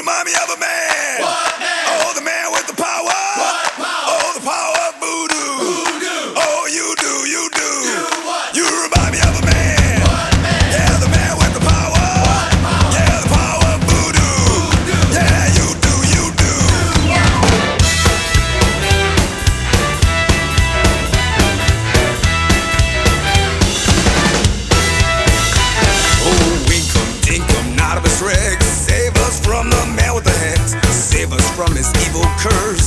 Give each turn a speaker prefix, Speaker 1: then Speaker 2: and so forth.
Speaker 1: remind me of a man.
Speaker 2: What man?
Speaker 1: Oh, the man with the power.
Speaker 2: What power?
Speaker 1: Oh, the power of voodoo.
Speaker 2: Voodoo.
Speaker 1: Oh, you do, you do.
Speaker 2: Do what?
Speaker 1: You remind me of a man.
Speaker 2: What man?
Speaker 1: Yeah, the man with the power.
Speaker 2: What power?
Speaker 1: Yeah, the power of voodoo.
Speaker 2: Voodoo.
Speaker 1: Yeah, you do, you do.
Speaker 2: Do what?
Speaker 1: Oh, Winkum, Dinkum, Nodibus Rex, save us from the man with the hex. Save us from his evil curse.